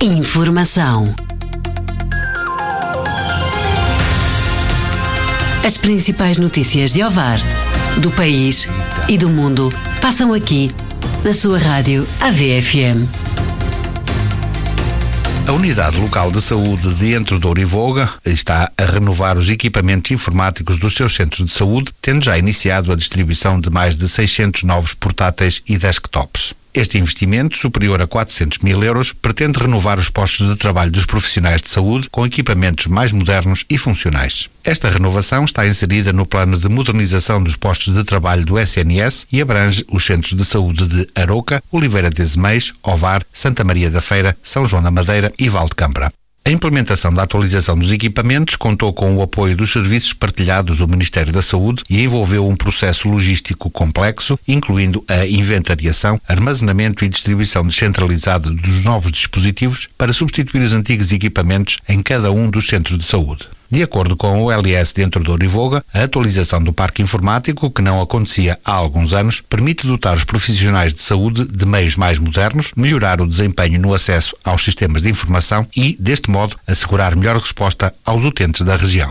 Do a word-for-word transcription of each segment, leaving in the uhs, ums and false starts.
Informação. As principais notícias de Ovar, do país e do mundo passam aqui, na sua rádio A V F M. A Unidade Local de Saúde de Entre Douro e Voga está a renovar os equipamentos informáticos dos seus centros de saúde, tendo já iniciado a distribuição de mais de seiscentos novos portáteis e desktops. Este investimento, superior a quatrocentos mil euros, pretende renovar os postos de trabalho dos profissionais de saúde com equipamentos mais modernos e funcionais. Esta renovação está inserida no plano de modernização dos postos de trabalho do S N S e abrange os centros de saúde de Arouca, Oliveira de Azeméis, Ovar, Santa Maria da Feira, São João da Madeira e Valdecambra. A implementação da atualização dos equipamentos contou com o apoio dos serviços partilhados do Ministério da Saúde e envolveu um processo logístico complexo, incluindo a inventariação, armazenamento e distribuição descentralizada dos novos dispositivos para substituir os antigos equipamentos em cada um dos centros de saúde. De acordo com o L S de Entre Douro e Voga, a atualização do parque informático, que não acontecia há alguns anos, permite dotar os profissionais de saúde de meios mais modernos, melhorar o desempenho no acesso aos sistemas de informação e, deste modo, assegurar melhor resposta aos utentes da região.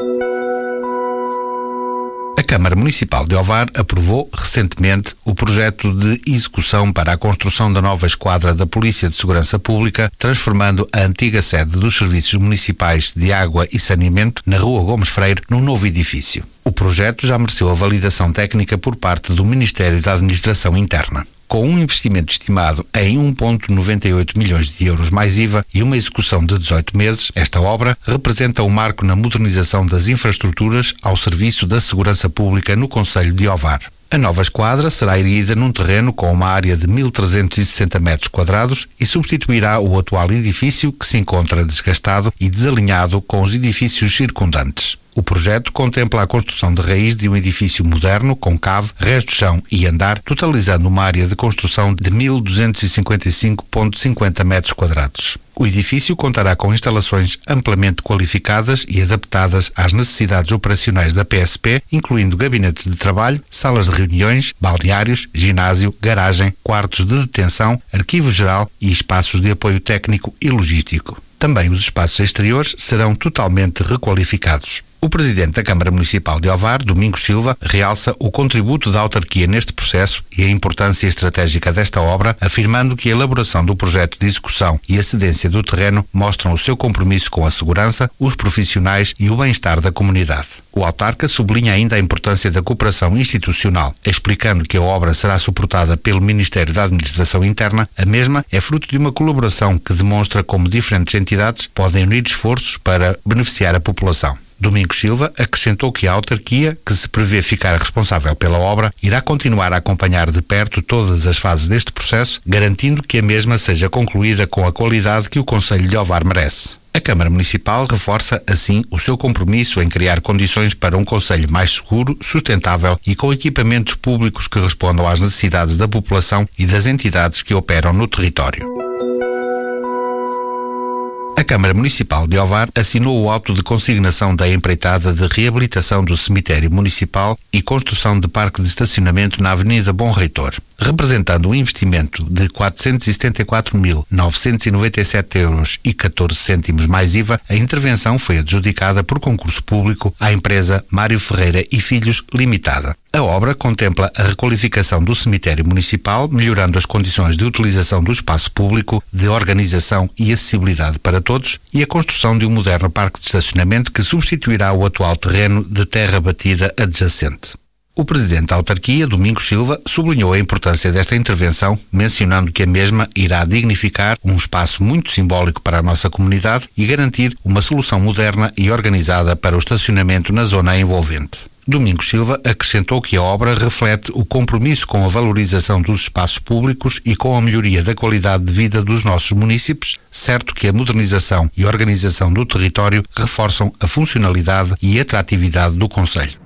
A Câmara Municipal de Ovar aprovou recentemente o projeto de execução para a construção da nova esquadra da Polícia de Segurança Pública, transformando a antiga sede dos Serviços Municipais de Água e Saneamento na Rua Gomes Freire num novo edifício. O projeto já mereceu a validação técnica por parte do Ministério da Administração Interna. Com um investimento estimado em um vírgula noventa e oito milhões de euros mais I V A e uma execução de dezoito meses, esta obra representa um marco na modernização das infraestruturas ao serviço da segurança pública no concelho de Ovar. A nova esquadra será erguida num terreno com uma área de mil trezentos e sessenta metros quadrados e substituirá o atual edifício que se encontra desgastado e desalinhado com os edifícios circundantes. O projeto contempla a construção de raiz de um edifício moderno com cave, resto de chão e andar, totalizando uma área de construção de mil duzentos e cinquenta e cinco vírgula cinquenta metros quadrados. O edifício contará com instalações amplamente qualificadas e adaptadas às necessidades operacionais da P S P, incluindo gabinetes de trabalho, salas de reuniões, balneários, ginásio, garagem, quartos de detenção, arquivo geral e espaços de apoio técnico e logístico. Também os espaços exteriores serão totalmente requalificados. O Presidente da Câmara Municipal de Ovar, Domingos Silva, realça o contributo da autarquia neste processo e a importância estratégica desta obra, afirmando que a elaboração do projeto de execução e a cedência do terreno mostram o seu compromisso com a segurança, os profissionais e o bem-estar da comunidade. O autarca sublinha ainda a importância da cooperação institucional, explicando que a obra será suportada pelo Ministério da Administração Interna. A mesma é fruto de uma colaboração que demonstra como diferentes entidades podem unir esforços para beneficiar a população. Domingos Silva acrescentou que a autarquia, que se prevê ficar responsável pela obra, irá continuar a acompanhar de perto todas as fases deste processo, garantindo que a mesma seja concluída com a qualidade que o concelho de Ovar merece. A Câmara Municipal reforça, assim, o seu compromisso em criar condições para um concelho mais seguro, sustentável e com equipamentos públicos que respondam às necessidades da população e das entidades que operam no território. A Câmara Municipal de Ovar assinou o auto de consignação da empreitada de reabilitação do cemitério municipal e construção de parque de estacionamento na Avenida Bom Reitor. Representando um investimento de quatrocentos e setenta e quatro mil novecentos e noventa e sete euros e catorze cêntimos mais I V A, a intervenção foi adjudicada por concurso público à empresa Mário Ferreira e Filhos Limitada. A obra contempla a requalificação do cemitério municipal, melhorando as condições de utilização do espaço público, de organização e acessibilidade para todos, e a construção de um moderno parque de estacionamento que substituirá o atual terreno de terra batida adjacente. O Presidente da autarquia, Domingos Silva, sublinhou a importância desta intervenção, mencionando que a mesma irá dignificar um espaço muito simbólico para a nossa comunidade e garantir uma solução moderna e organizada para o estacionamento na zona envolvente. Domingos Silva acrescentou que a obra reflete o compromisso com a valorização dos espaços públicos e com a melhoria da qualidade de vida dos nossos munícipes, certo que a modernização e organização do território reforçam a funcionalidade e atratividade do concelho.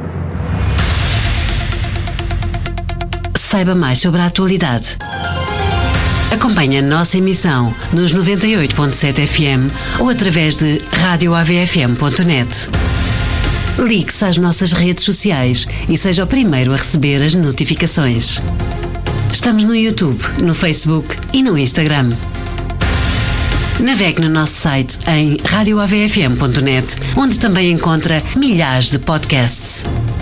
Saiba mais sobre a atualidade. Acompanhe a nossa emissão nos noventa e oito ponto sete F M ou através de rádio A V F M ponto net. Ligue-se às nossas redes sociais e seja o primeiro a receber as notificações. Estamos no YouTube, no Facebook e no Instagram. Navegue no nosso site em radio a v f m ponto net, onde também encontra milhares de podcasts.